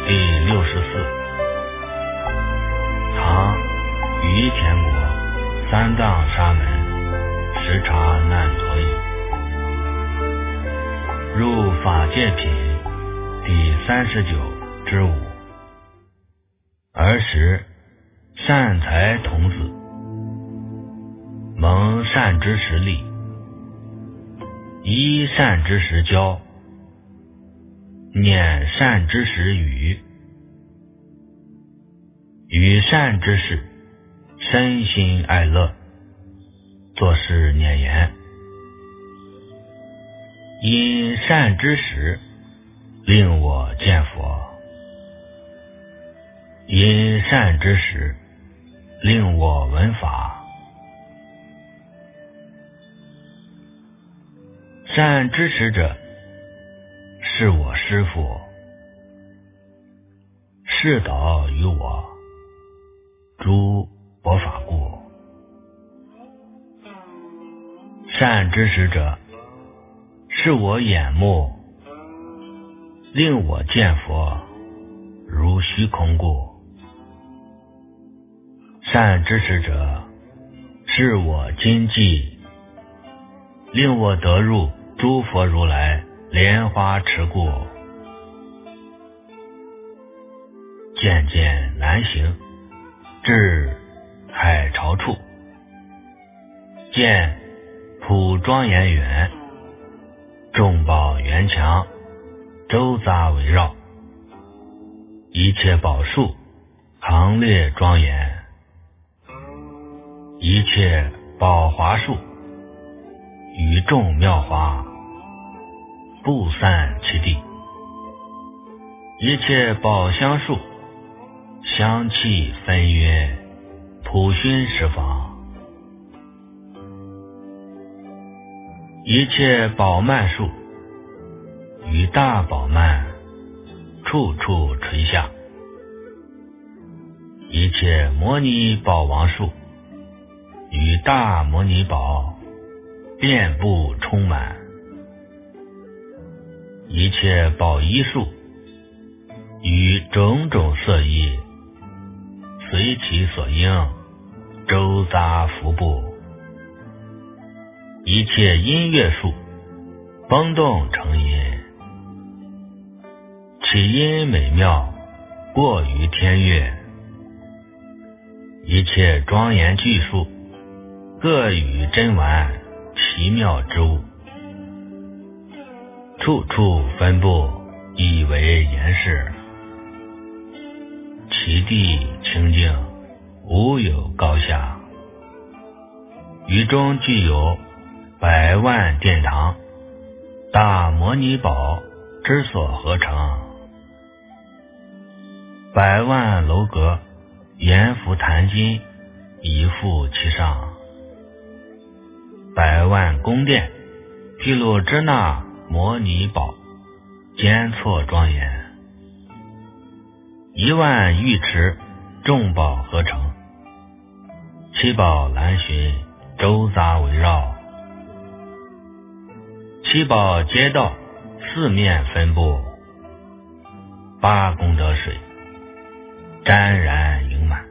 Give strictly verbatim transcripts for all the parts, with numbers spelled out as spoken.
第六十四。唐于田国三藏沙门时察难陀隐。入法界品第三十九之五。儿时善财童子，蒙善知识力，依善知识教，念善知识语，与善知识身心爱乐，作是念言：因善知识令我见佛，因善知识令我闻法。善知识者，是我师父，示导于我诸佛法故。善知识者，是我眼目，令我见佛如虚空故。善知识者，是我今际，令我得入诸佛如来莲花池故。渐渐难行，至海潮处，见普庄严园，众宝园墙周匝围绕，一切宝树行列庄严，一切宝华树与众妙花布散其地，一切宝香树香气纷纭，普熏十方，一切宝曼树与大宝曼处处垂下，一切摩尼宝王树与大摩尼宝遍布充满，一切宝衣树与种种色衣随其所应周匝服布，一切音乐树崩动成音，其音美妙过于天乐，一切庄严巨树各与珍玩奇妙之物，处处分布以为严饰，其地清净，无有高下，于中具有百万殿堂，大摩尼宝之所合成，百万楼阁阎浮檀金一覆其上，百万宫殿毗卢遮那摩尼宝间错庄严，一万浴池众宝合成，七宝蓝巡周匝围绕，七宝街道四面分布，八功德水沾然盈满，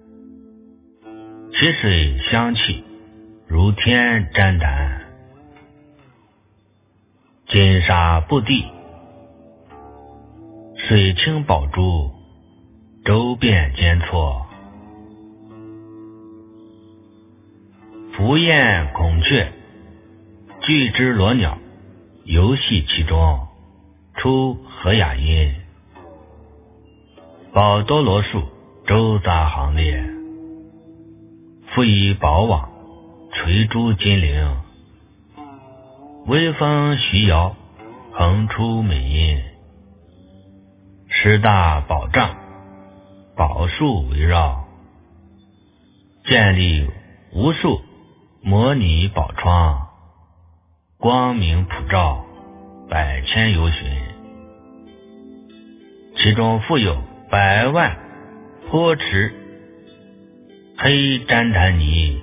其水香气如天毡檀，金沙布地，水清宝珠周遍间错，伏燕孔雀巨只罗鸟游戏其中，出和雅音，宝多罗树周匝行列，复以宝网垂诸金铃，微风徐摇横出美音，十大宝障宝树围绕，建立无数摩尼宝窗，光明普照百千由旬，其中复有百万坡池黑毡檀泥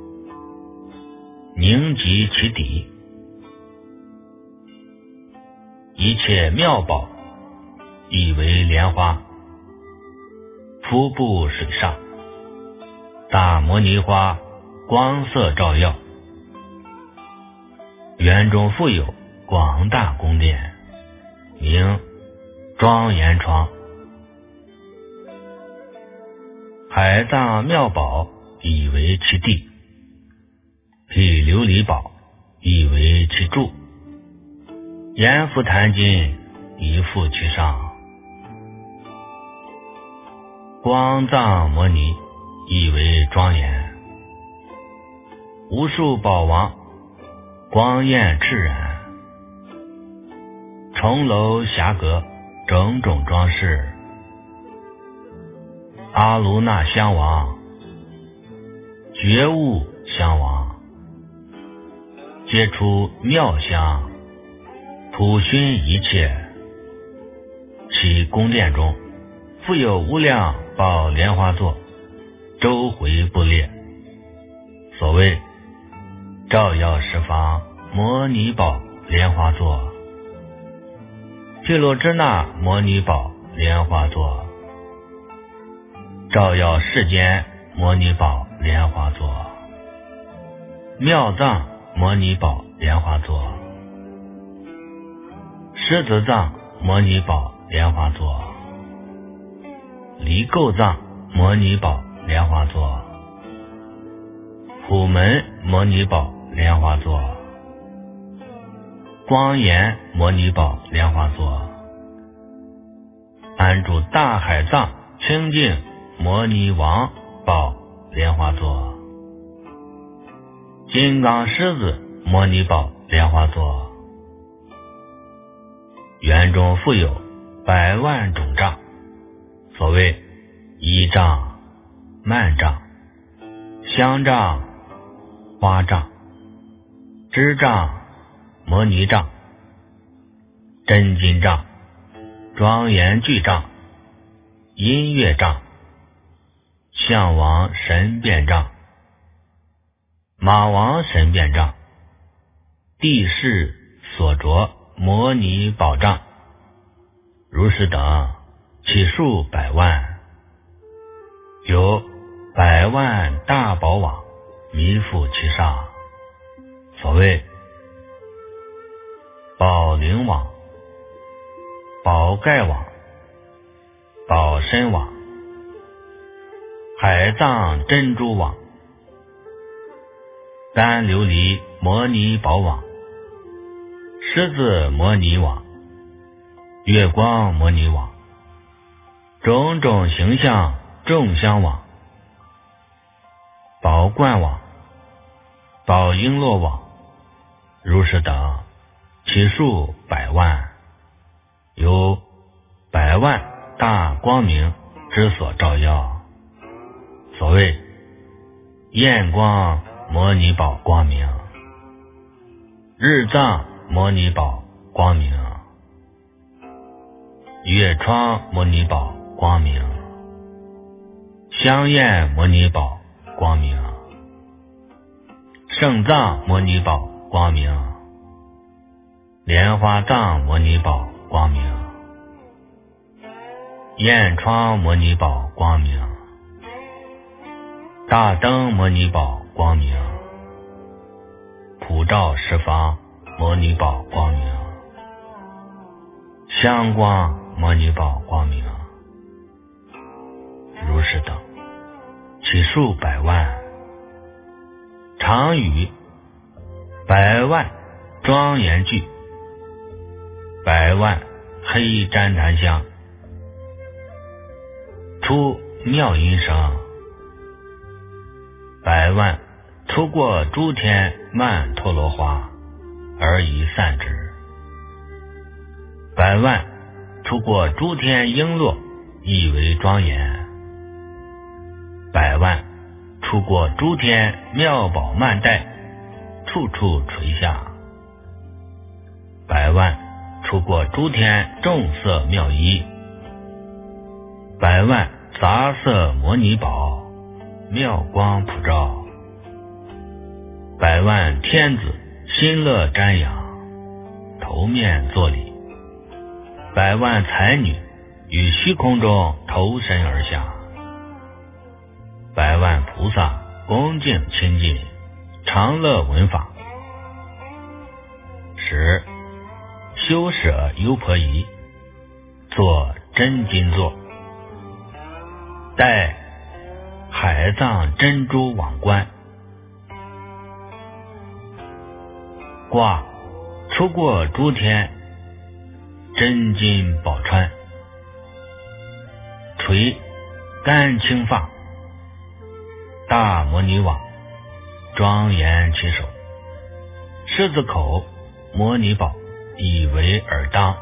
凝集其底，一切妙宝以为莲花，瀑布水上，大摩尼花光色照耀。园中复有广大宫殿，名庄严床。海藏妙宝以为其地，毗琉璃宝以为其柱，阎浮檀金以覆其上。光藏摩尼以为庄严，无数宝王光焰炽然，重楼霞阁种种装饰。阿卢那香王，觉悟香王，皆出妙香，普熏一切。其宫殿中复有无量宝莲花座，周回不列。所谓照耀十方摩尼宝莲花座，毗卢遮那摩尼宝莲花座，照耀世间摩尼宝莲花座，妙藏摩尼宝莲花座，狮子藏摩尼宝莲花座，离垢藏摩尼宝莲花座，普门摩尼宝莲花座，光严摩尼宝莲花座，安住大海藏清净摩尼王宝莲花座，金刚狮子摩尼宝莲花座。园中复有百万种杖，所谓依杖、曼杖、香杖、花杖、支杖、摩尼杖、真金杖、庄严具杖、音乐杖、象王神变杖、马王神变杖、地势所着摩尼宝杖，如是等其数百万，有百万大宝网弥覆其上。所谓宝灵网、宝盖网、宝身网、海藏珍珠网、丹琉璃摩尼宝网、狮子摩尼网、月光摩尼网、种种形象众香网、宝冠网、宝璎珞网，如是等其数百万，有百万大光明之所照耀。所谓焰光摩尼宝光明，日藏摩尼宝光明，月窗摩尼宝光明，香焰摩尼宝光明，圣藏摩尼宝光明，莲花藏摩尼宝光明，焰窗摩尼宝光明，大灯摩尼宝光明，普照十方摩尼宝光明，香光摩尼宝光明，如是等其数百万。常语百万庄严具，百万黑旃檀香，出妙音声，百万出过诸天曼陀罗花而已散之，百万出过诸天璎珞亦为庄严，百万出过诸天妙宝曼带，处处垂下，百万出过诸天众色妙衣，百万杂色摩尼宝妙光普照，百万天子心乐瞻仰，头面作礼，百万才女于虚空中投身而下，百万菩萨恭敬亲近，常乐闻法。十、修舍优婆夷，作真金座，戴海藏珍珠网冠，挂出过诸天真金宝川，垂干青发，大摩尼网庄严其手，狮子口摩尼宝以为耳当，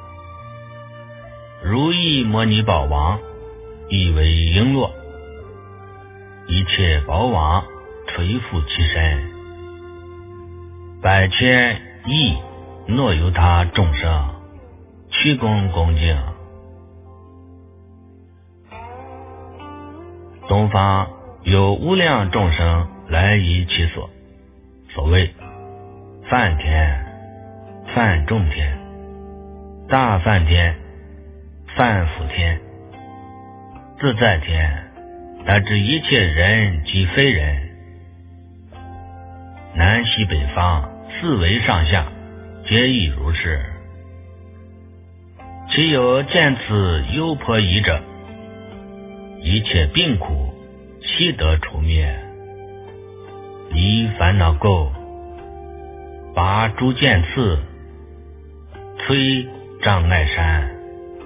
如意摩尼宝王以为璎珞，一切宝网垂覆其身，百千亿若由他众生屈躬恭敬。东方有无量众生来依其所，所谓梵天、梵众天、大梵天、梵辅天、自在天，乃至一切人及非人，南西北方四维上下皆亦如是。其有见此优婆夷者，一切病苦悉得除灭，离烦恼垢，拔诸剑刺，摧障碍山，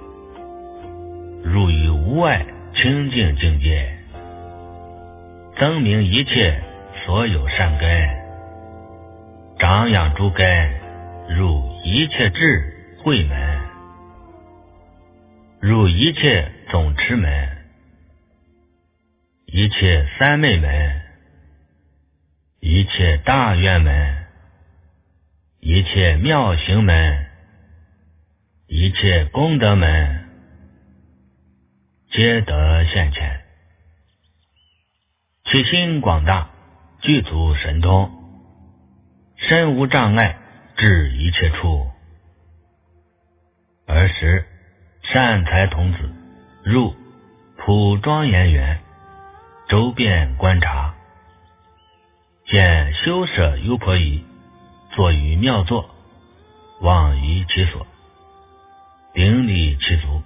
入于无碍清净境界，增明一切所有善根，长养诸根，入一切智慧门，入一切总持门，一切三昧门，一切大愿门，一切妙行门，一切功德门，皆得现前。其心广大，具足神通，身无障碍，至一切处。尔时善财童子入普庄严园，周遍观察，见修舍优婆夷坐于妙座，往于其所，顶礼其足，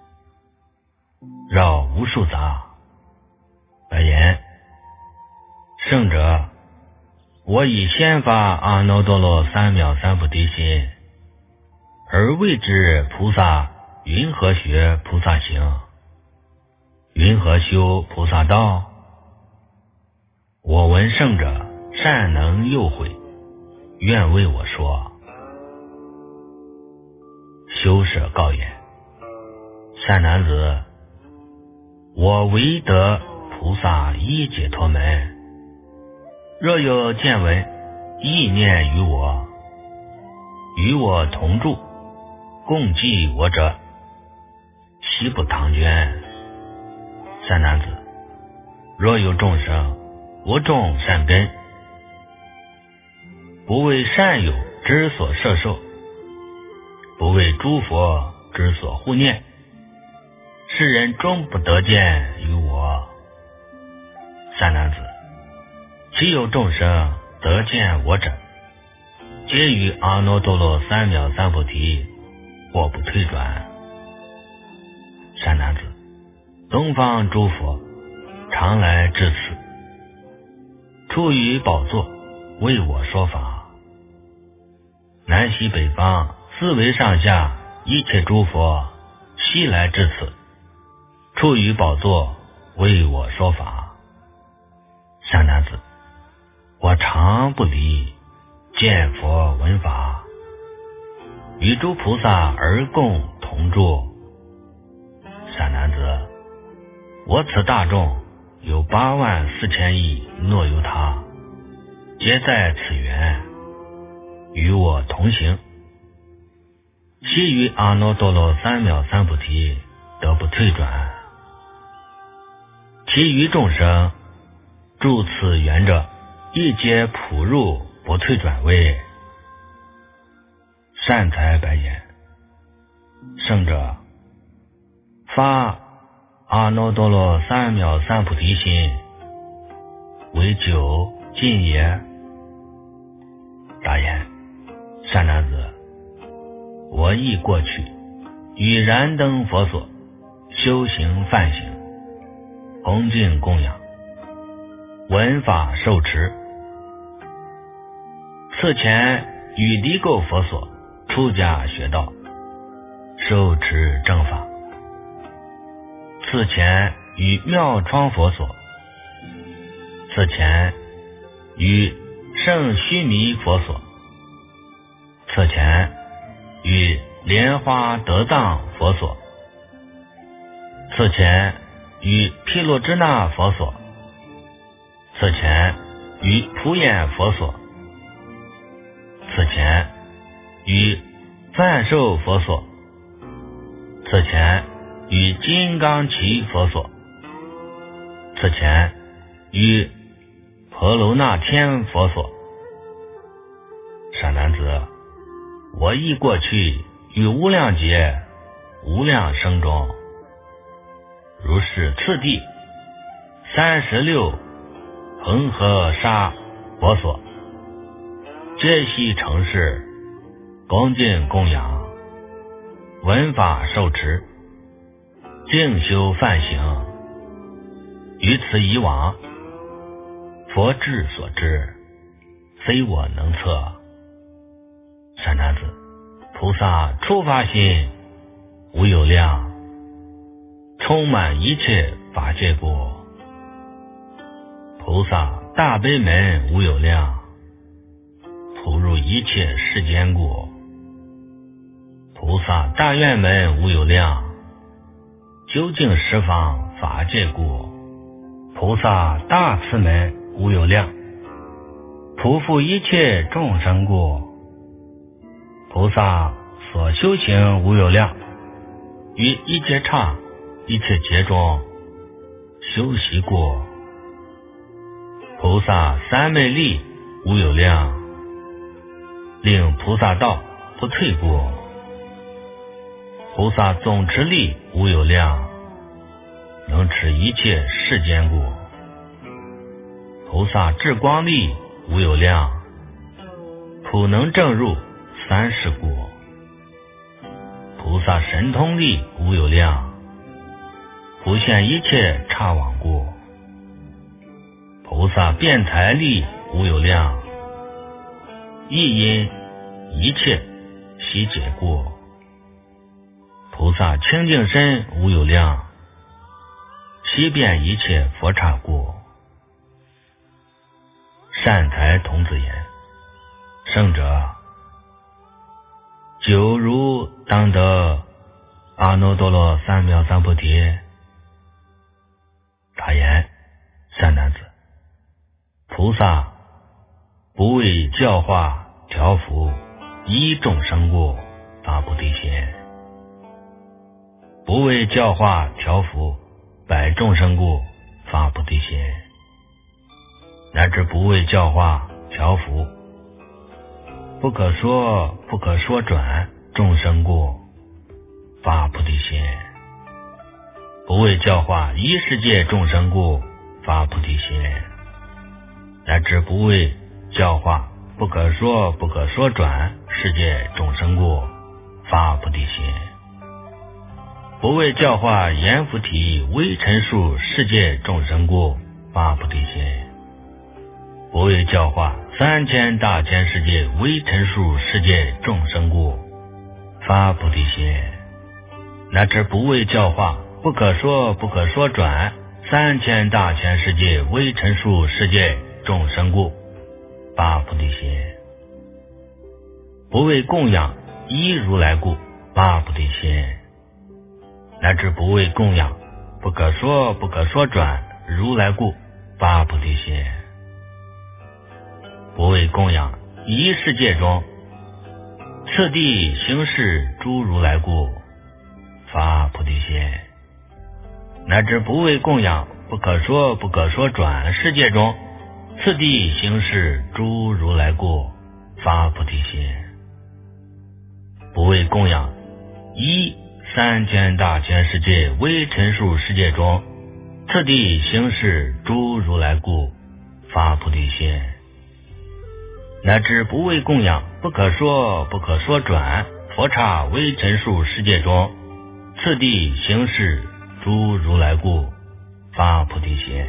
绕无数匝，白言：圣者，我以先发阿耨多罗三藐三菩提心，而谓之菩萨云何学菩萨行？云何修菩萨道？我闻圣者善能诱诲，愿为我说。修舍告言：善男子，我唯得菩萨一解脱门，若有见闻意念于我，与我同住，共济我者，悉不唐捐。善男子，若有众生不种善根，不为善友之所摄受，不为诸佛之所护念，世人终不得见于我。善男子，其有众生得见我者，皆于阿耨多罗三藐三菩提，或不退转。善男子，东方诸佛常来至此，出于宝座为我说法。南西北方四维上下一切诸佛悉来至此，出于宝座为我说法。善男子，我常不离，见佛闻法，与诸菩萨而共同住。善男子，我此大众有八万四千亿若由他，皆在此园，与我同行，悉于阿耨多罗三藐三菩提得不退转。其余众生住此园者，亦皆普入不退转位。善财白言：圣者， 发阿耨多罗三藐三菩提心，为究竟也。答言：善男子，我亦过去与燃灯佛所修行梵行，恭敬供养，闻法受持。此前与离垢佛所出家学道，受持正法。此前与妙窗佛所，此前与圣须弥佛所，此前与莲花德藏佛所，此前与毗卢遮那佛所，此前与普眼佛所，此前与梵寿佛所，此前与金刚齐佛所，此前与婆罗那天佛所。善男子，我亦过去于无量劫无量生中，如是次第三十六恒河沙佛所，皆悉成事，恭敬供养，闻法受持，静修梵行。于此以往，佛智所知，非我能测。善男子，菩萨初发心无有量，充满一切法界故。菩萨大悲门无有量，普入一切世间故。菩萨大愿门无有量，究竟十方法界故。菩萨大慈门无有量，普覆一切众生故。菩萨所修行无有量，于一切刹一切劫中修习故。菩萨三昧力无有量，令菩萨道不退故。菩萨总持力无有量，能持一切世间故。菩萨智光力无有量，普能证入三世故。菩萨神通力无有量，普现一切刹网故。菩萨辩才力无有量，亦因一切悉解故。菩萨清净身无有量，悉遍一切佛刹故。善财童子言：圣者，久如当得阿耨多罗三藐三菩提。答言：善男子，菩萨不为教化调伏一众生故发菩提心，不为教化调伏百众生故发菩提心，乃至不为教化调伏不可说不可说转众生故发菩提心，不为教化一世界众生故发菩提心，乃至不为教化不可说不可说转世界众生故发菩提心，不为教化阎浮提微尘数世界众生故发菩提心，不为教化三千大千世界微尘数世界众生故发菩提心，乃至不为教化不可说不可说转三千大千世界微尘数世界众生故发菩提心，不为供养一如来故发菩提心，乃至不为供养不可说不可说转如来故发菩提心，不为供养一世界中次第行事诸如来故发菩提心，乃至不为供养不可说不可说转世界中次第行事诸如来故发菩提心，不为供养一三千大千世界为陈述世界中，次第行事诸如来故，发菩提心。乃至不为供养，不可说不可说转，佛刹为陈述世界中，次第行事诸如来故，发菩提心。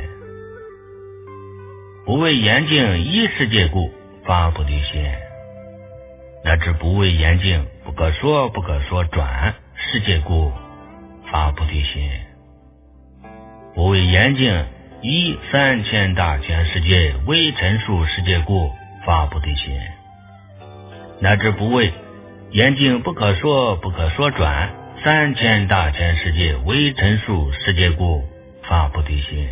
不为严净一世界故，发菩提心。乃至不为严净不可说不可说转世界故，发菩提心。不为严净一三千大千世界为陈述世界故，发菩提心。乃至不为严净不可说不可说转三千大千世界为陈述世界故，发菩提心。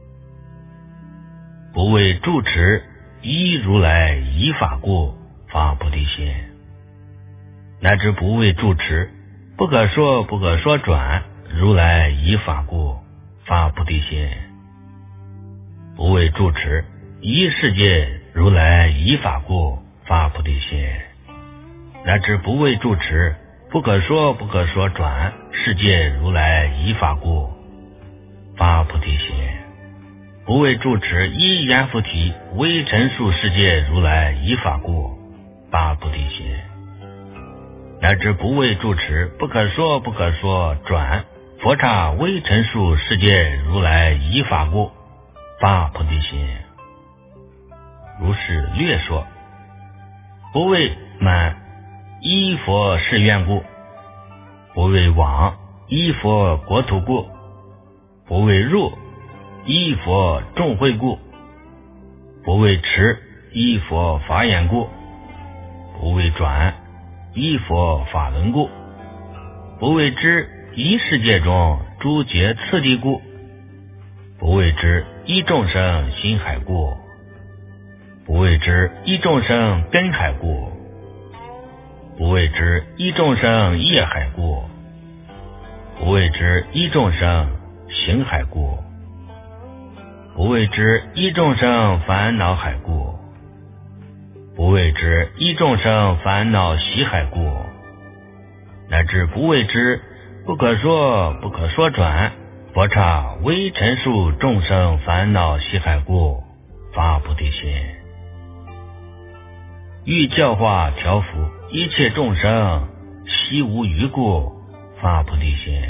不为住持一如来一法故，发菩提心。乃至不为住持不可说不可说转如来一法故，发菩提心。不为住持一世界如来一法故，发菩提心。乃至不为住持不可说不可说转世界如来一法故，发菩提心。不为住持一阎浮提为陈述世界如来一法故，发菩提心。乃至不为住持不可说不可说转佛刹为陈述世界如来一法故，发菩提心。如是略说。不为满依佛誓愿故，不为往依佛国土故，不为入依佛众会故，不为持依佛法眼故，不为转依佛法轮故，不为知一世界中诸劫次第故，不为知一众生心海故，不为知一众生根海故，不为知一众生业海故，不为知一众生行海故，不为知一众生烦恼海故，不为知一众生烦恼习海故，乃至不为知不可说不可说转佛刹为陈述众生烦恼习海故，发菩提心。欲教化调伏一切众生悉无余故，发菩提心。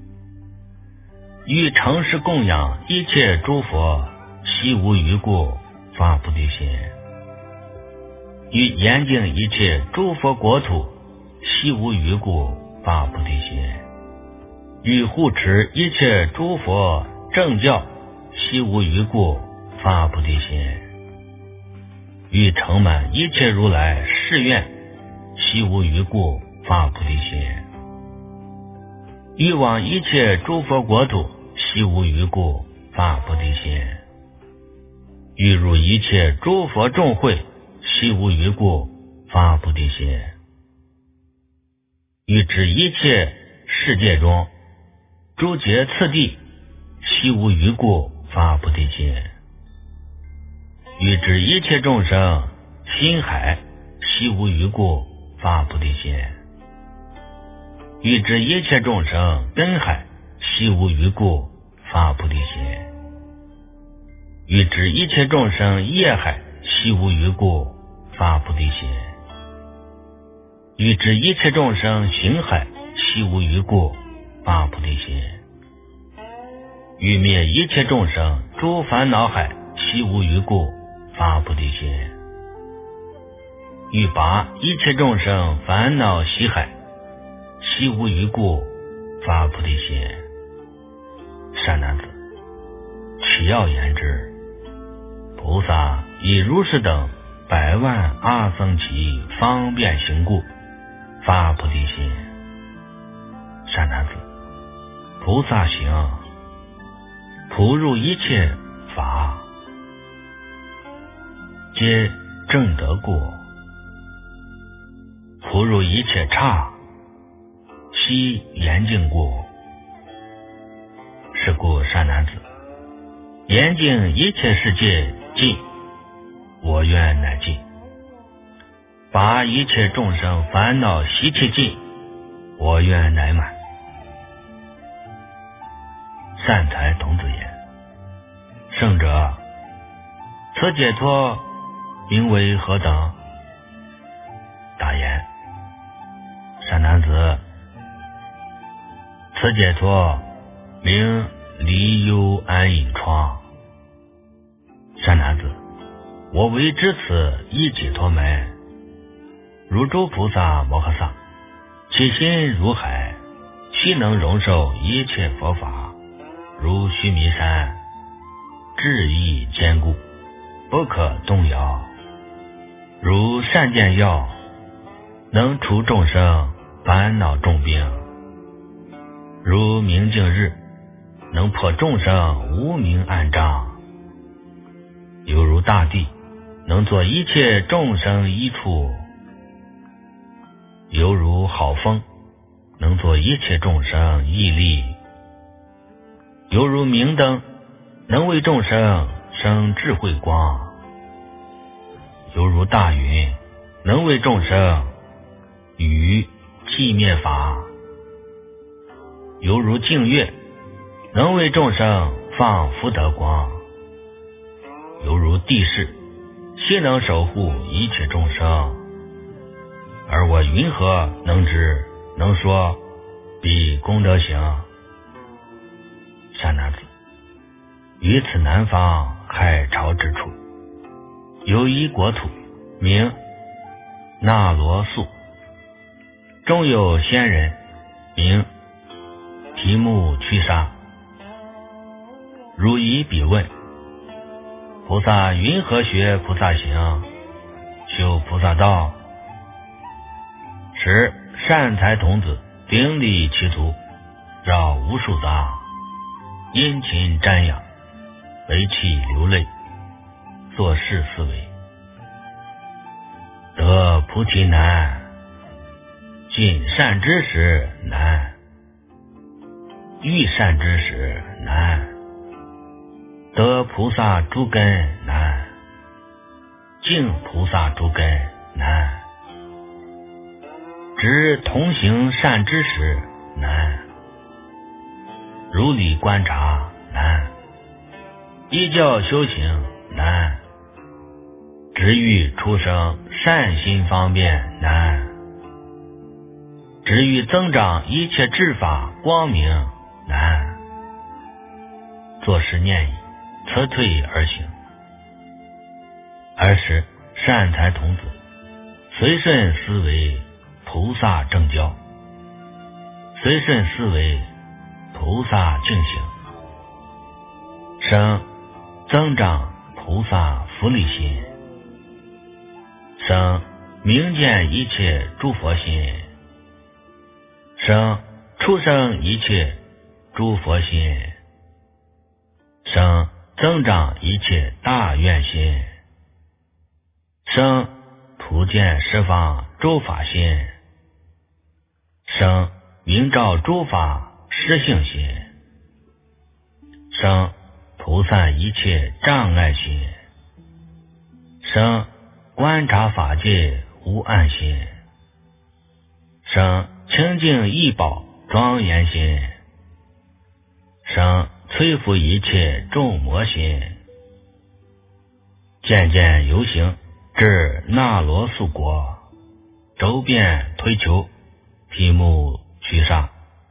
欲诚实供养一切诸佛悉无余故，发菩提心。欲严净一切诸佛国土悉无余故，发菩提心。欲护持一切诸佛正教悉无余故，发菩提心。欲成满一切如来誓愿悉无余故，发菩提心。欲往一切诸佛国土悉无余故，发菩提心。欲入一切诸佛众会悉无余故，发菩提心。欲知一切世界中诸劫次第悉无余故，发菩提心。欲知一切众生心海悉无余故，发菩提心。欲知一切众生根海悉无余故，发菩提心。欲知一切众生业海悉无余故，发菩提心。欲知一切众生行海悉无余故，发菩提心。欲灭一切众生诸烦恼海悉无余故，发菩提心。欲拔一切众生烦恼习海悉无余故，发菩提心。善男子，取要言之，菩萨以如是等百万阿僧祇方便行故，发菩提心。善男子，菩萨行，普入一切法，皆正得故；普入一切刹，悉严净故。是故善男子，严净一切世界尽，我愿乃尽；拔一切众生烦恼习气尽，我愿乃满； 善财童子言：圣者，此解脱名为何等？答言：善男子，此解脱名离忧安隐疮。善男子，我为知此一解脱门，如诸菩萨摩诃萨，其心如海，须能容受一切佛法，如须弥山，智意坚固，不可动摇。如善见药，能除众生烦恼重病；如明镜日，能破众生无明暗障；犹如大地，能作一切众生依处；犹如好风，能作一切众生毅力；犹如明灯，能为众生生智慧光；犹如大云，能为众生雨气灭法；犹如净月，能为众生放福德光；犹如地势，悉能守护一切众生。而我云何能知能说彼功德行？善男子，于此南方海潮之处，有一国土，名那罗素，中有仙人，名提木屈沙。汝以彼问：菩萨云何学菩萨行，修菩萨道？时善财童子顶礼其足，绕无数匝，殷勤瞻仰，为泣流泪，作是思维：得菩提难，尽善知识难，遇善知识难，得菩萨诸根难，敬菩萨诸根难，知同行善知识难，如理观察难，依教修行难，直欲出生善心方便难，直欲增长一切智法光明难。作是念已，辞退而行。尔时善财童子随顺思维菩萨正教，随顺思维菩萨净行，生增长菩萨福利心，生明见一切诸佛心，生出生一切诸佛心，生增长一切大愿心，生普见十方诸法心，生明照诸法实性心，生菩萨一切障碍心，生观察法界无暗心，生清净异宝庄严心，生摧伏一切众魔心，渐渐游行至那罗素国，周遍推求提木屈沙，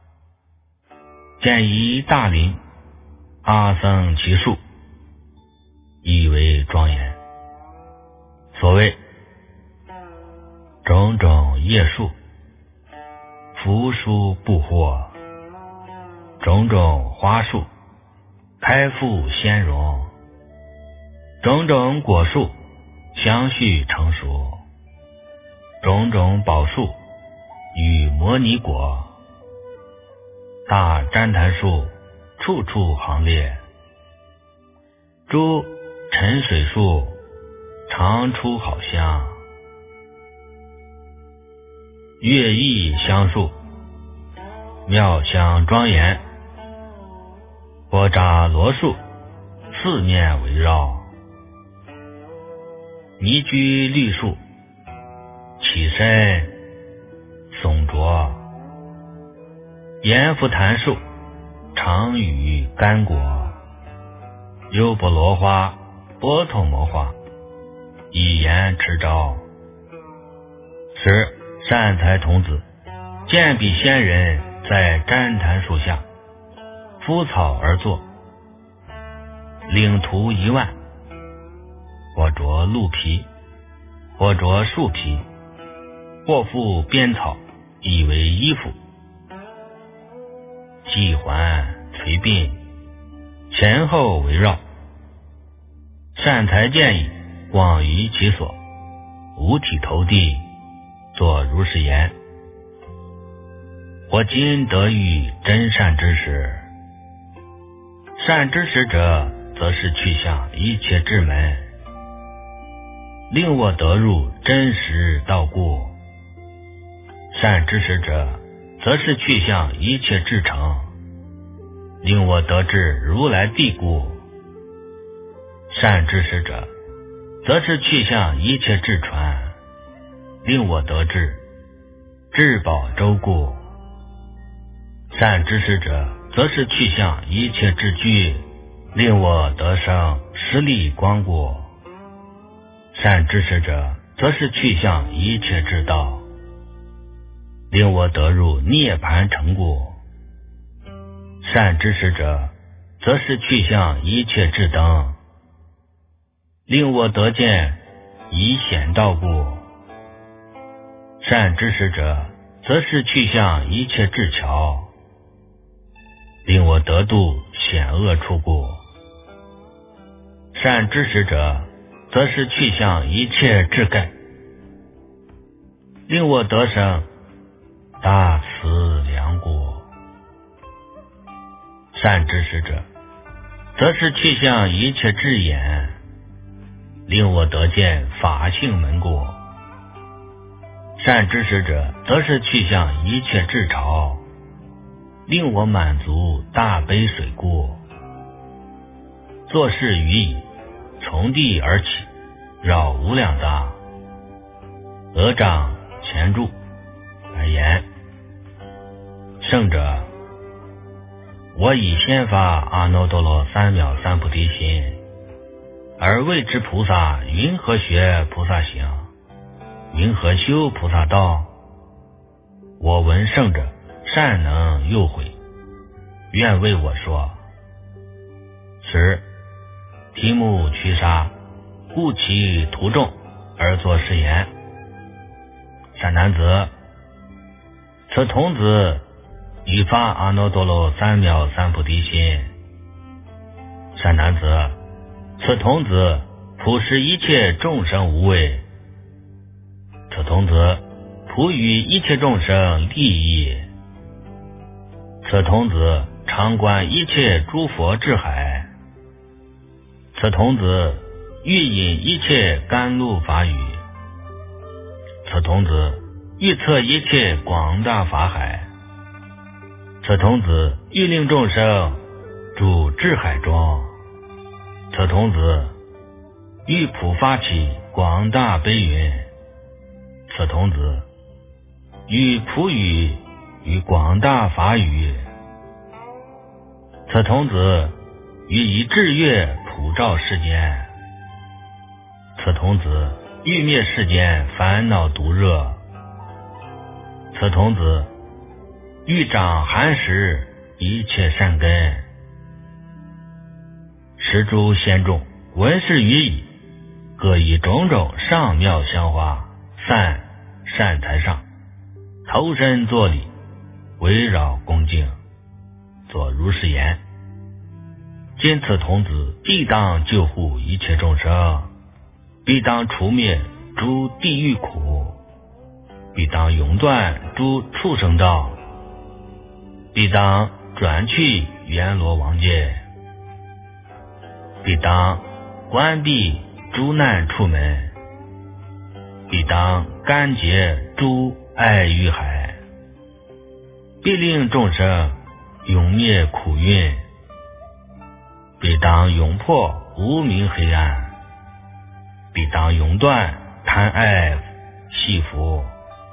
见一大林，阿僧祇树，亦为庄严。所谓种种叶树，扶疏不惑，种种花树，开复鲜荣，种种果树，相续成熟，种种宝树，与摩尼果，大旃檀树，处处行列，诸沉水树，常出好香，月异香树，妙香庄严，波扎罗树，四面围绕，尼居绿树，起身松卓，阎浮檀树，常常与干果，优波罗花，波头摩花，以言持招。十善财童子见彼仙人在旃檀树下，敷草而坐，领徒一万，或着鹿皮，或着树皮，或覆编草，以为衣服，系环垂鬓，前后围绕。善财见矣，广于其所，五体投地，作如是言：我今得遇真善知识。善知识者，则是去向一切智门，令我得入真实道故。善知识者，则是去向一切至诚，令我得至如来地故。善知识者，则是去向一切至传，令我得至至宝周故。善知识者，则是去向一切至具，令我得生十力光故。善知识者，则是去向一切至道，令我得入涅盘城故。善知识者，则是去向一切至灯，令我得见以显道故。善知识者，则是去向一切至巧，令我得度险恶处故。善知识者，则是去向一切至根，令我得生大慈良故。善知识者，则是去向一切智眼，令我得见法性门故。善知识者，则是去向一切智潮，令我满足大悲水故。作是语已，从地而起，绕无量大，额掌前柱而言：圣者，我以先发阿耨多罗三藐三菩提心，而谓之菩萨云何学菩萨行，云何修菩萨道？我闻圣者善能诱诲，愿为我说。十提目驱沙，故其徒众而作是言：善男子，此童子已发阿耨多罗三藐三菩提心。善男子，此童子普施一切众生无畏，此童子普与一切众生利益，此童子常观一切诸佛智海，此童子欲引一切甘露法语，此童子欲测一切广大法海，此童子欲令众生住智海中，此童子欲普发起广大悲云，此童子欲普语与广大法语，此童子欲以智月普照世间，此童子欲灭世间烦恼毒热，此童子欲长寒食一切善根。十诸仙众闻是语已，各以种种上妙香花散善财上，投身作礼，围绕恭敬，作如是言：今此童子必当救护一切众生，必当除灭诸地狱苦，必当永断诸畜生道，必当转去阎罗王界，必当关闭诸难处门，必当干结诸爱欲海，必令众生永灭苦运，必当永破无明黑暗，必当永断贪爱戏服，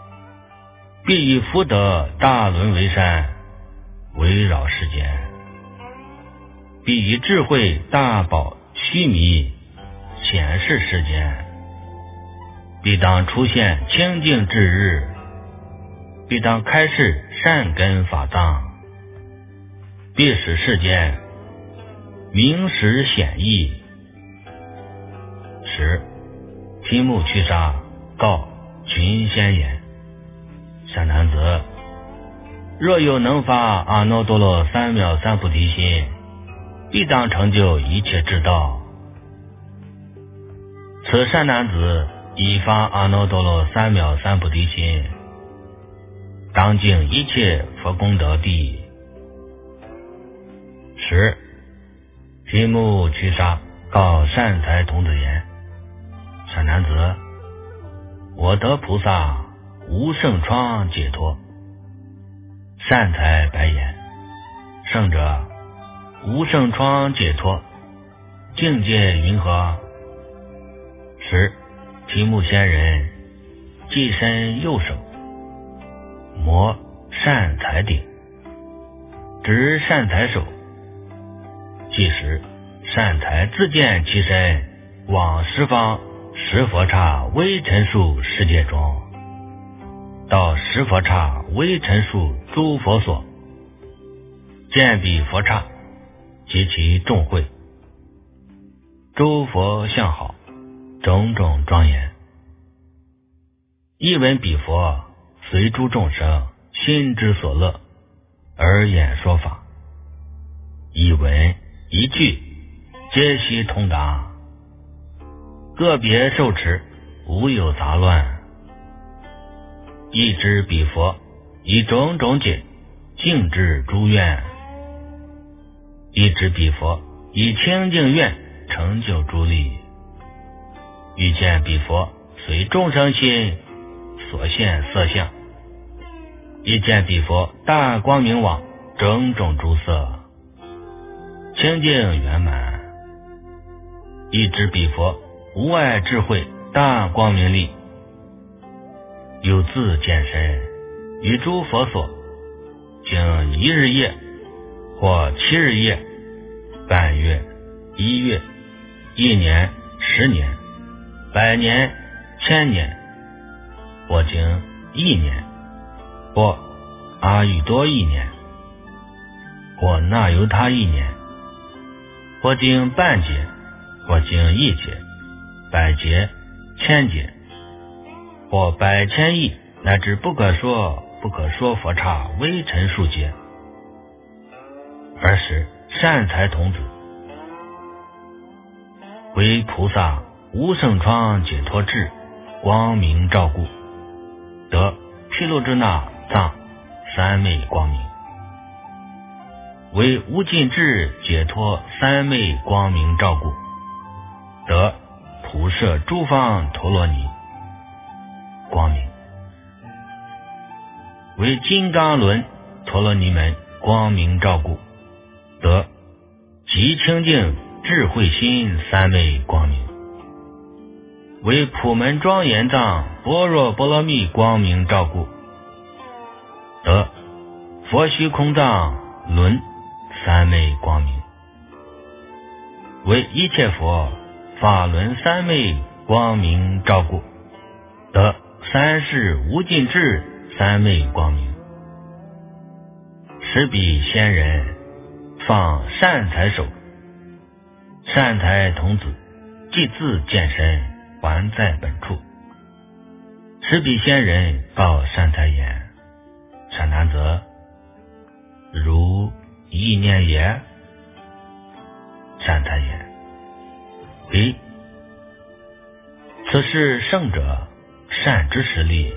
必以福德大轮为山，围绕世间， 必以智慧大宝须弥显示世间，必当出现清净之日，必当开示善根法藏，必使世间明实显义。十提木屈沙告群仙言：善男子，若有能发阿耨多罗三藐三菩提心，必当成就一切之道。此善男子已发阿耨多罗三藐三菩提心，当尽一切佛功德地。十提木屈沙告善财童子言：善男子，我得菩萨无胜疮解脱。善财白言：圣者，无胜疮解脱境界云何？十提木仙人即伸右手，摩善财顶，执善财手，即时善财自见其身往十方十佛刹微尘数世界中，到十佛刹微尘数诸佛所，见彼佛刹及其众会，诸佛相好，种种庄严。一闻彼佛随诸众生心之所乐而演说法，一闻一句皆悉通达，个别受持无有杂乱。一知彼佛以种种解净智诸愿，一知彼佛以清净愿成就诸力。欲见彼佛随众生心所现色相，一见彼佛大光明网种种诸色清净圆满。一知彼佛无碍智慧大光明力，有自见身于诸佛所，经一日夜或七日夜、半月、一月、一年、十年、百年、千年，或经一年，或阿育多一年，或那由他一年，或经半劫，或经一劫、百劫、千劫，或百千亿乃至不可说不可说佛刹微尘数劫，而使善财童子为菩萨无胜疮解脱智光明照顾，得毗卢遮那藏三昧光明，为无尽智解脱三昧光明照顾，得普摄诸方陀罗尼光明，为金刚轮陀罗尼门光明照顾，得极清净智慧心三昧光明，为普门庄严藏般若波罗蜜光明照顾，得佛虚空藏轮三昧光明，为一切佛法轮三昧光明照顾，得三世无尽智三昧光明。使彼仙人放善财手，善财童子即自见身还在本处。使彼仙人告善财言：善男子，如意念也？善财言：彼此是圣者善之实力。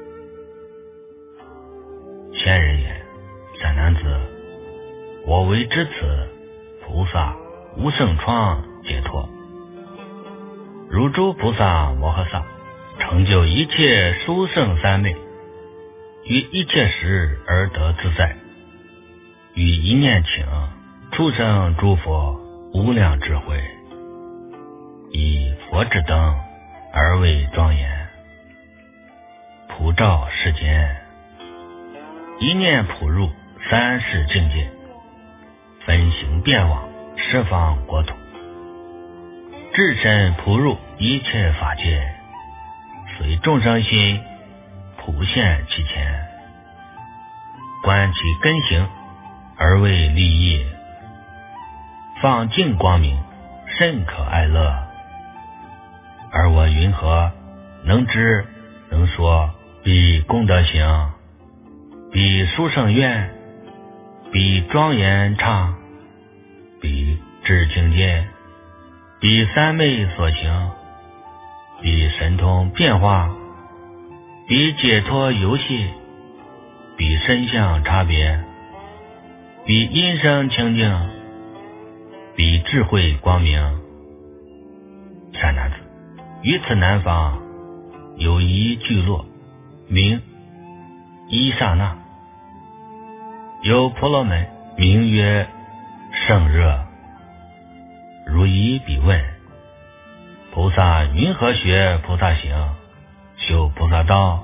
仙人言：善男子，我为知此菩萨无胜疮解脱，如诸菩萨摩诃萨成就一切殊胜三昧，于一切时而得自在，于一念请出生诸佛无量智慧，以佛之灯而为庄严，普照世间，一念普入三世境界，分行遍往十方国土，至身普入一切法界，随众生心普现其前，观其根行而为利益，放净光明，甚可爱乐。而我云何能知能说，彼功德行，彼殊胜愿，彼庄严刹，彼至境界，彼三昧所行，彼神通变化，彼解脱游戏，彼身相差别，彼音声清净，彼智慧光明。善男子，于此南方有一聚落，名伊刹那，有婆罗门名曰胜热。如以彼问：菩萨云何学菩萨行，修菩萨道？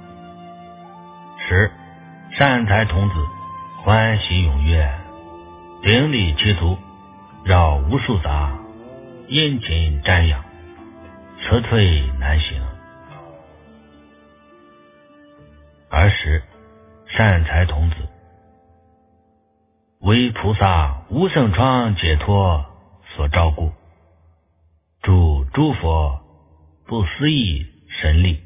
时善财童子欢喜踊跃，顶礼其足，绕无数匝，殷勤瞻仰，辞退难行。尔时善财童子为菩萨无胜疮解脱所照顾，诸诸佛不思议神力，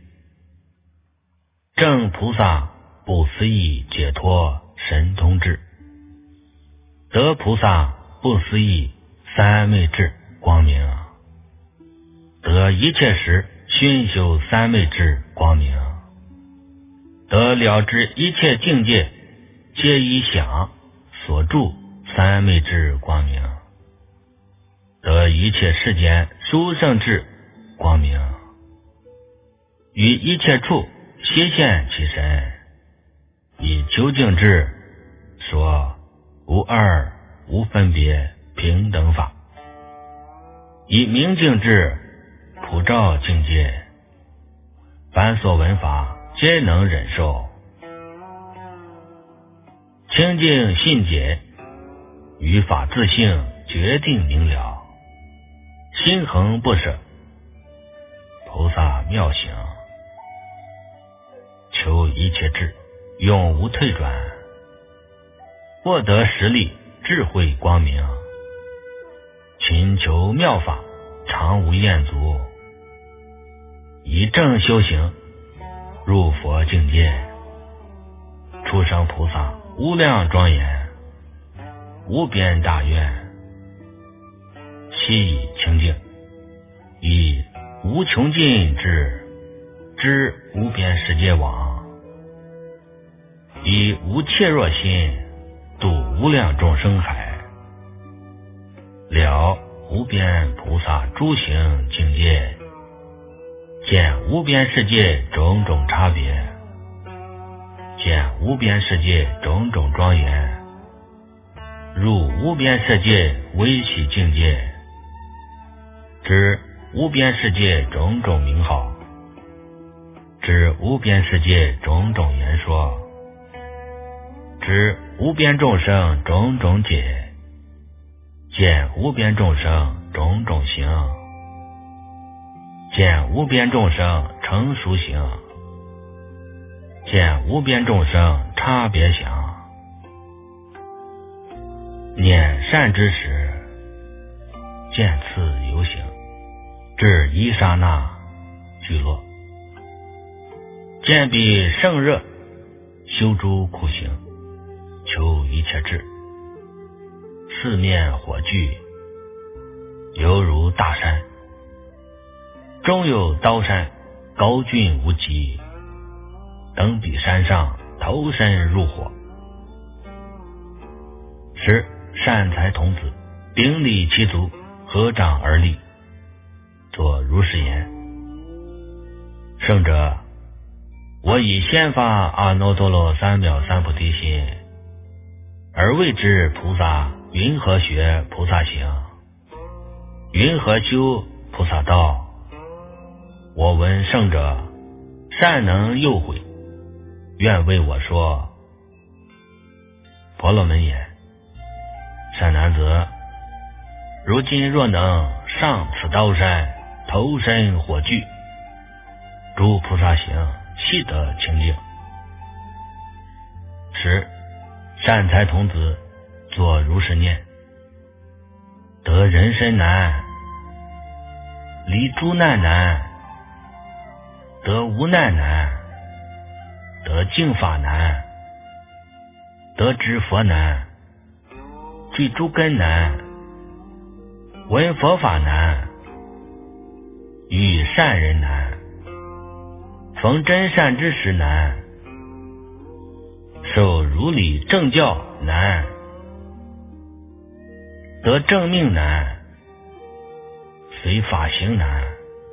正菩萨不思议解脱神通智，得菩萨不思议三昧智光明，得一切时熏修三昧智光明，得了知一切境界皆以想所著三昧智光明，得一切世间殊胜智光明，于一切处悉现其身，以究竟智说无二无分别平等法，以明净智普照境界，凡所闻法皆能忍受，清净信解，于法自性决定明了，心恒不舍，菩萨妙行，求一切智，永无退转，获得实力智慧光明，勤求妙法常无厌足，以正修行入佛境界，出生菩萨无量庄严，无边大愿，悉以清净，以无穷尽智知无边世界网，以无怯弱心度无量众生海，了无边菩萨诸行境界，见无边世界种种差别，见无边世界种种庄严，入无边世界微细境界，知无边世界种种名号，知无边世界种种言说，知无边众生种种解，见无边众生种种行，见无边众生成熟行，见无边众生差别想，念善知识，见次游行，至一刹那聚落，见彼胜热，修诸苦行，求一切智，四面火炬，犹如大山，中有刀山，高峻无极，登彼山上，投身入火。时善财童子顶礼其足，合掌而立，作如是言：圣者，我以先发阿耨多罗三藐三菩提心，而谓之菩萨云何学菩萨行，云何修菩萨道？我闻圣者善能诱诲，愿为我说。婆罗门言：善男子， 如今若能上此刀山，投身火炬，诸菩萨行，悉得清净。十善财童子作如是念：得人身难，离诸难难，得无难难，得净法难，得知佛难，具诸根难，闻佛法难，遇善人难，逢真善之时难，受如理正教难，得正命难，随法行难。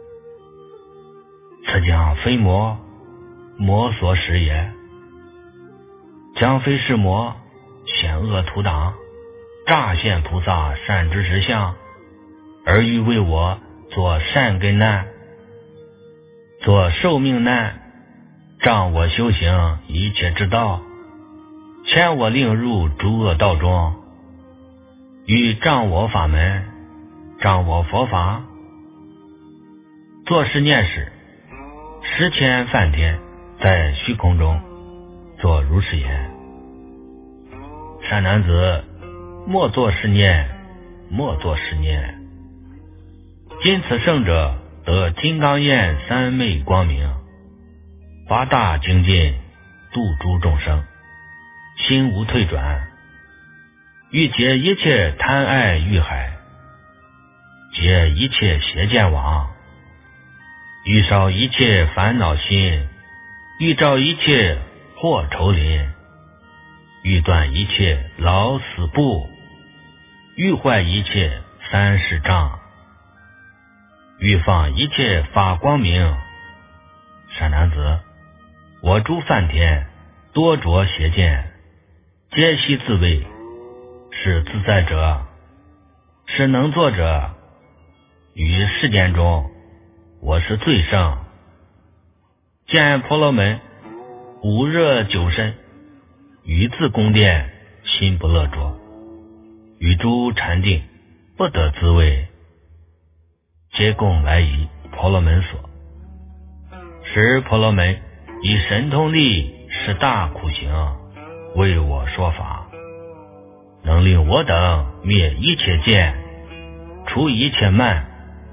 此将非魔，魔所使也；将非是魔，险恶图党，乍现菩萨善知识相，而欲为我做善根难，做寿命难，障我修行一切之道，牵我令入诸恶道中，欲障我法门，障我佛法。作是念时，十千梵天在虚空中作如是言：善男子，莫作是念，莫作是念。今此圣者得金刚焰三昧光明，八大精进，度诸众生，心无退转，欲解一切贪爱欲海，解一切邪见网，欲少一切烦恼心，欲照一切祸愁林，欲断一切老死怖，欲坏一切三世障，欲放一切法光明。善男子，我诸梵天多着邪见，皆悉自谓是自在者，是能作者。于世间中，我是最胜。见婆罗门无热久身，于自宫殿心不乐着，与诸禅定不得自慰，皆共来于婆罗门所。时婆罗门以神通力是大苦行，为我说法，能令我等灭一切见，除一切慢，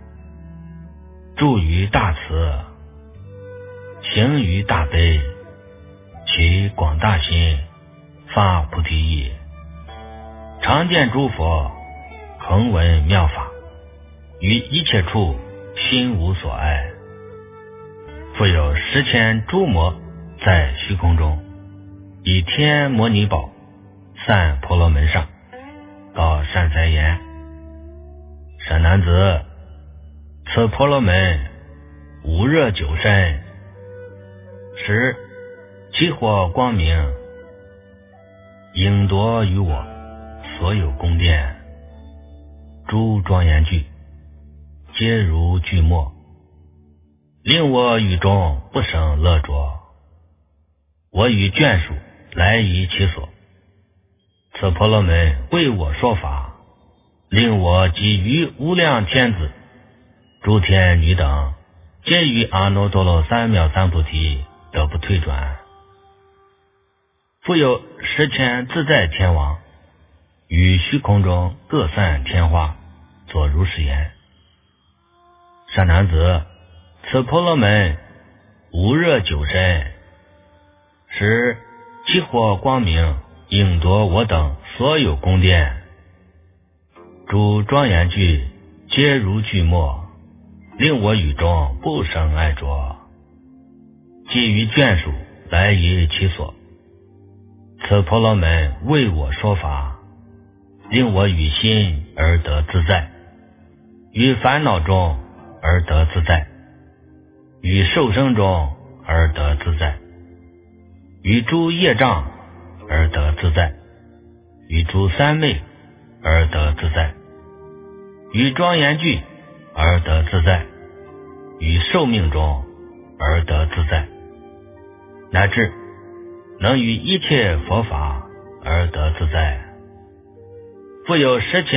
住于大慈，行于大悲，其广大心，发菩提意，常见诸佛，恒闻妙法，于一切处心无所爱。复有十千诸魔在虚空中，以天摩尼宝散婆罗门上，告善哉言：善男子，此婆罗门无热久身，使其火光明，应夺于我所有宫殿，诸庄严具皆如巨墨，令我语中不生乐着。我与眷属来于其所，此婆罗门为我说法，令我及于无量天子、诸天女等，皆于阿耨多罗三藐三菩提得不退转。复有十千自在天王，于虚空中各散天花，作如是言：善男子，此婆罗门无热久身，使其火光明，应夺我等所有宫殿，诸庄严具皆如巨墨，令我语中不生爱着。既于眷属来于其所，此婆罗门为我说法，令我与心而得自在，于烦恼中而得自在，于受生中而得自在，于诸业障而得自在，于诸三昧而得自在，于庄严具而得自在，于寿命中而得自在，乃至能于一切佛法而得自在。复有十千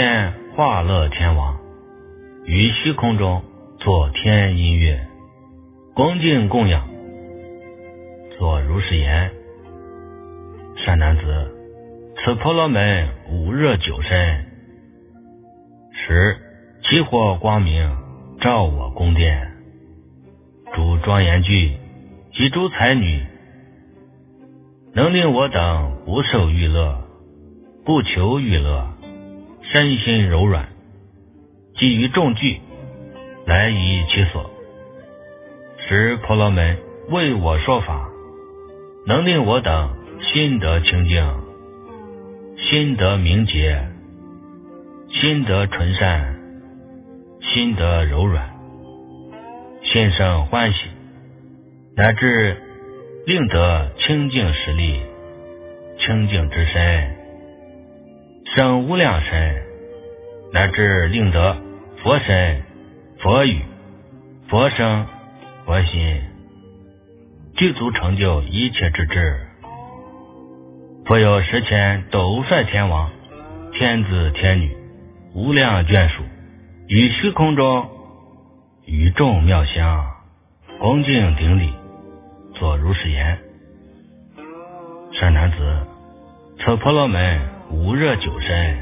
化乐天王，于虚空中作天音乐，恭敬供养。作如是言：善男子，此婆罗门无热久身，使起火光明照我宫殿，诸庄严具及诸才女，能令我等不受欲乐，不求欲乐，身心柔软，基于众具来依其所，使婆罗门为我说法，能令我等心得清净，心得明洁，心得纯善，心得柔软，心生欢喜，乃至令得清净实力，清净之身，生无量身，乃至令得佛身、佛语、佛声、佛心，具足成就一切之智。复有十千斗率天王、天子天女，无量眷属，于虚空中与众妙香，恭敬顶礼，作如是言：善男子，此婆罗门无热久身，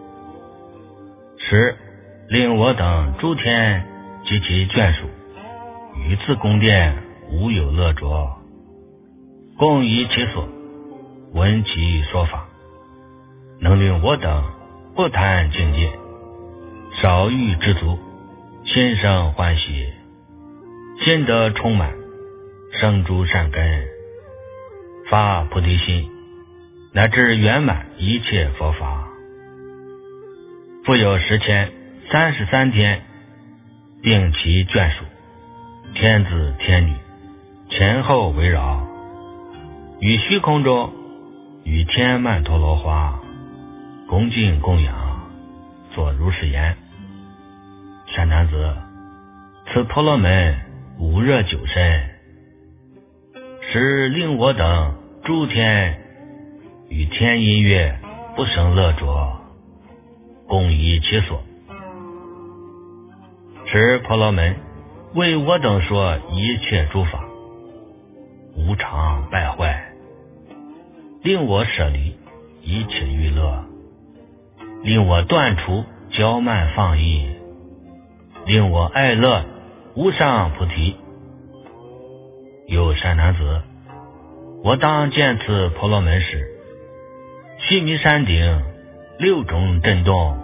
使令我等诸天及其眷属，于此宫殿无有乐着，共依其所，闻其说法，能令我等不贪境界，少欲知足，心生欢喜，心得充满，生诸善根，发菩提心，乃至圆满一切佛法。复有十千三十三天，并其眷属，天子天女，前后围绕，于虚空中与天曼陀罗花，恭敬供养，作如是言：善男子，此婆罗门无热久身，使令我等诸天与天音乐不生乐着，共依其所，使婆罗门为我等说一切诸法，无常败坏，令我舍离一切欲乐，令我断除骄慢放逸，令我爱乐无上菩提。有善男子，我当见此婆罗门时，须弥山顶六种震动，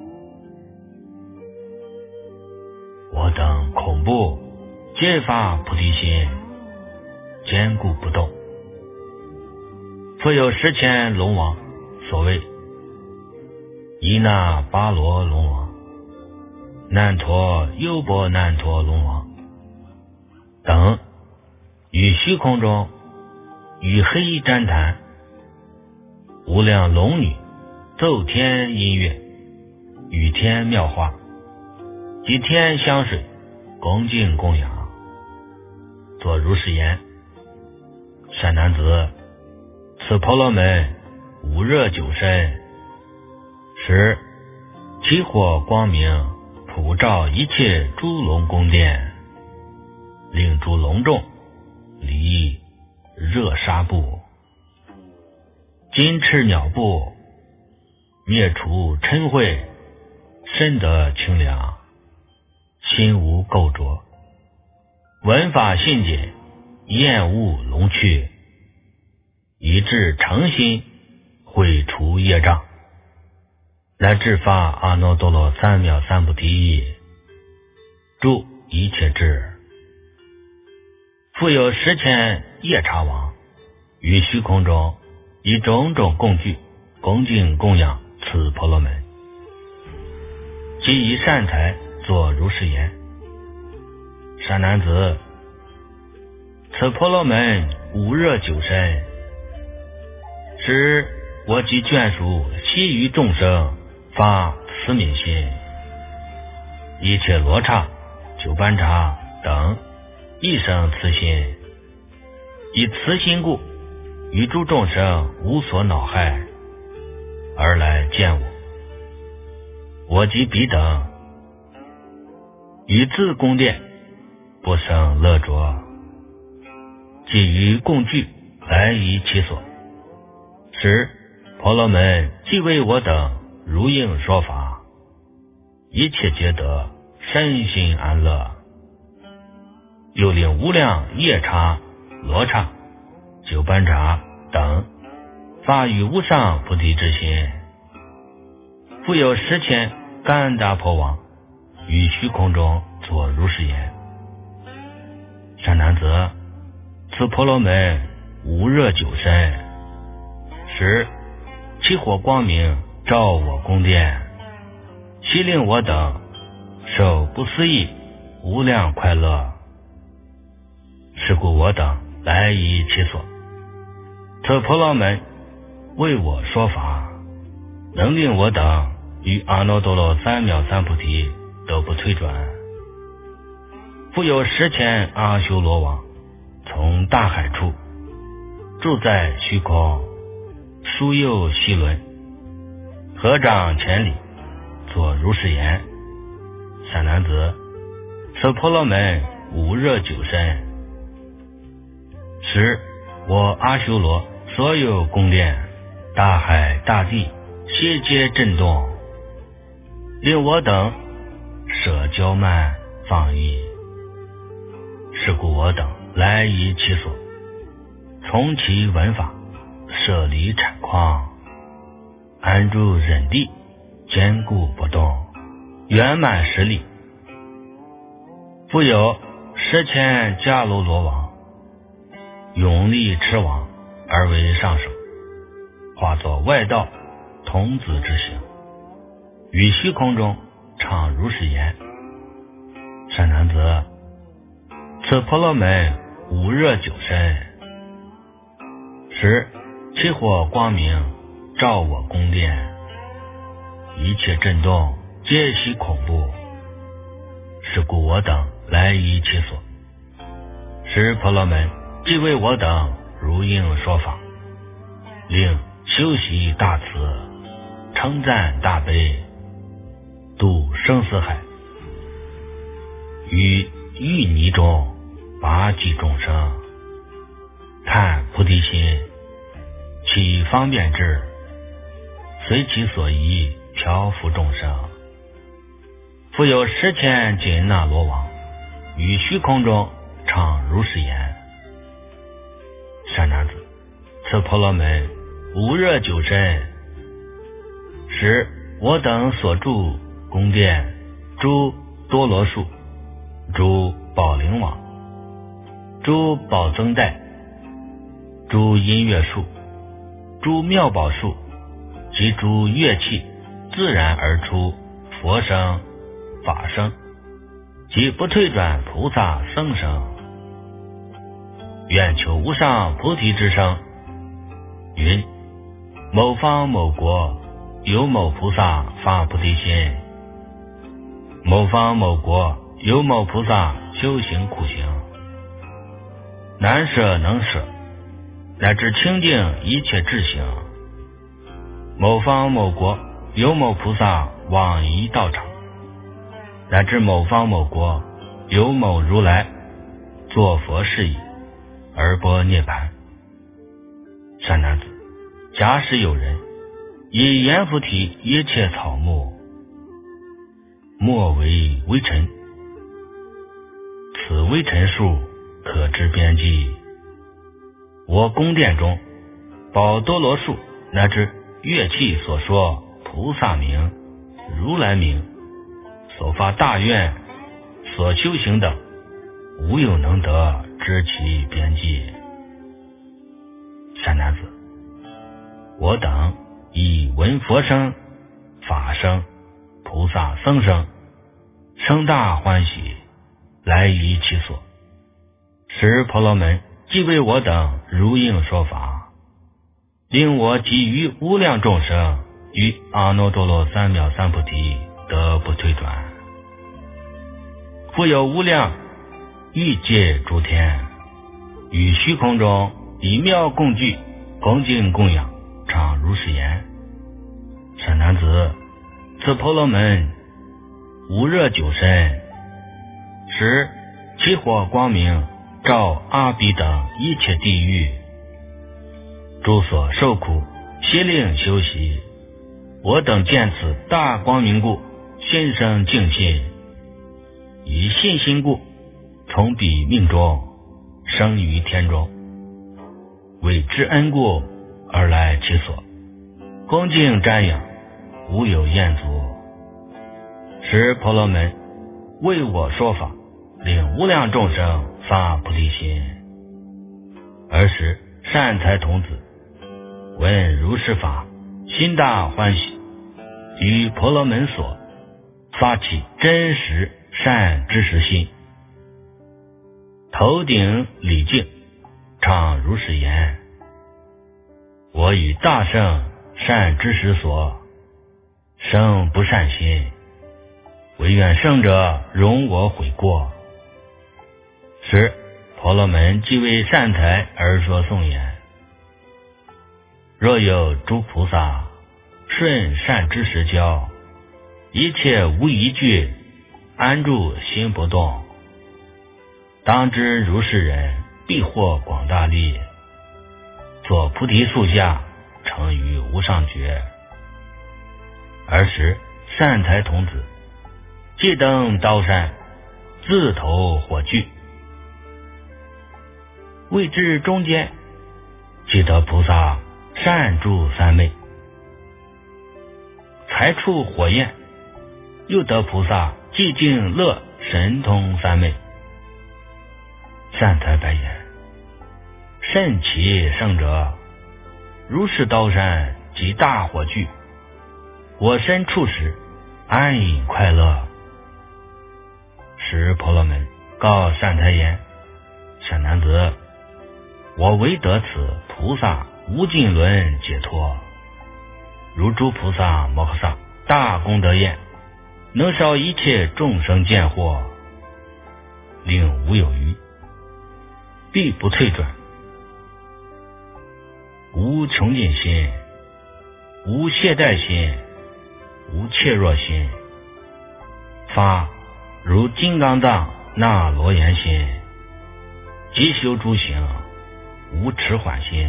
我等恐怖，皆发菩提心，坚固不动。复有十千龙王，所谓伊那巴罗龙王、难陀优波难陀龙王等，于虚空中与黑旃檀无量龙女奏天音乐，与天妙化，及天香水，恭敬供养，作如是言：善男子，此婆罗门无热久身，使起火光明普照一切诸龙宫殿，令诸龙众离热沙布、金翅鸟布，灭除嗔恚，身得清凉，心无垢浊，闻法信解，厌恶龙趣，以至诚心，毁除业障，乃至发阿耨多罗三藐三菩提，诸一切智。复有十千夜叉王，于虚空中以种种供具恭敬供养此婆罗门，即以善财作如是言：善男子，此婆罗门无热久身，使我及眷属悉于众生发慈悯心，一切罗刹、九班刹等一生慈心，以慈心故，于诸众生无所恼害，而来见我。 我即彼等，与自宫殿，不胜乐着，即于共聚，来于其所。时婆罗门即为我等如应说法，一切皆得身心安乐。又令无量夜叉、罗刹、九班荼等发于无上菩提之心，复有十千干达婆王于虚空中作如是言：善男子，此婆罗门无热久身，使其火光明照我宫殿，悉令我等受不思议无量快乐。是故我等来依其所。此婆罗门为我说法，能令我等于阿耨多罗三藐三菩提得不退转。复有十千阿修罗王从大海处住在虚空，疏右西轮，合掌千里，作如是言：善男子，此婆罗门无热久身，使我阿修罗所有宫殿、大海大地悉皆震动，令我等舍骄慢放逸。是故我等来依其所，从其闻法，舍离产况，安住忍地，坚固不动，圆满实力。复有十千迦楼罗王永立持王而为上首，化作外道童子之形，于虚空中唱如是言：善男子，此婆罗门无热久身，使其火光明照我宫殿，一切震动皆悉恐怖。是故我等来依其所。使婆罗门即为我等如应说法，令修习大慈，称赞大悲，度生死海，于淤泥中拔济众生，叹菩提心，其方便智，随其所宜调伏众生。复有十千紧那罗王于虚空中唱如是言：善男子，此婆罗门无热久身，使我等所住宫殿，诸多罗树、诸宝铃网、诸宝增带、诸音乐树、诸妙宝树及诸乐器，自然而出佛声、法声及不退转菩萨僧声，愿求无上菩提之声。云：某方某国有某菩萨发菩提心，某方某国有某菩萨修行苦行，难舍能舍，乃至清净一切智行。某方某国有某菩萨往贻道场，乃至某方某国有某如来作佛事已，而般涅盘。善男子，假使有人以阎浮提一切草木，莫为微尘，此微尘数可知边际。我宫殿中宝多罗树乃至乐器所说菩萨名、如来名、所发大愿、所修行等，无有能得知其边际。善男子，我等以闻佛声、法声、菩萨僧声，生大欢喜，来依其所。使婆罗门即为我等如应说法，令我给予无量众生于阿耨多罗三藐三菩提得不退转。复有无量欲界诸天于虚空中以妙共聚，恭敬供养，常如是言：善男子， 此婆罗门无热久身，使其火光明照阿鼻等一切地狱，诸所受苦，悉令休息。我等见此大光明故，心生敬信，以信心故，从彼命中生于天中，为知恩故而来其所，恭敬瞻仰，无有厌足。使婆罗门为我说法，令无量众生发菩提心。尔时善财童子闻如是法，心大欢喜，于婆罗门所发起真实善知识心，头顶礼敬，唱如是言：我与大圣善知识所生不善心，唯愿圣者容我悔过。时婆罗门即为善财而说颂言：若有诸菩萨顺善知识教，一切无一句，安住心不动，当知如是人必获广大利，坐菩提树下，成于无上觉。尔时善财童子即登刀山，自投火炬，未至中间，即得菩萨善住三昧，才触火焰，又得菩萨寂静乐神通三昧。善财白言：甚其圣者，如是刀山及大火炬，我身处时安隐快乐。时婆罗门告善财言：善男子，我唯得此菩萨无尽轮解脱，如诸菩萨摩诃萨大功德焰，能烧一切众生见惑，令无有余，必不退转，无穷尽心，无懈怠心，无怯弱心，发如金刚藏那罗延心，即修诸行，无迟缓心，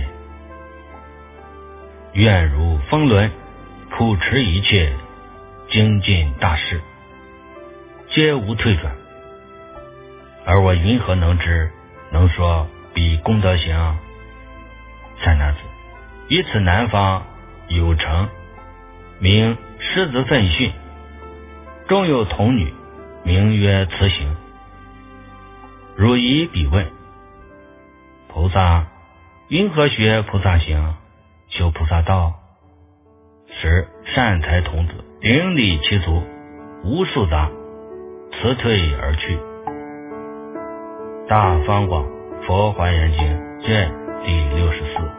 愿如风轮普持一切精进大事，皆无退转。而我云何能知能说彼功德行？善男子，于此南方有城，名狮子奋训，中有童女，名曰慈行。汝以彼问：菩萨云何学菩萨行，修菩萨道？时善财童子顶礼其足，无数杂，辞退而去。大方广佛华严经卷第六十四。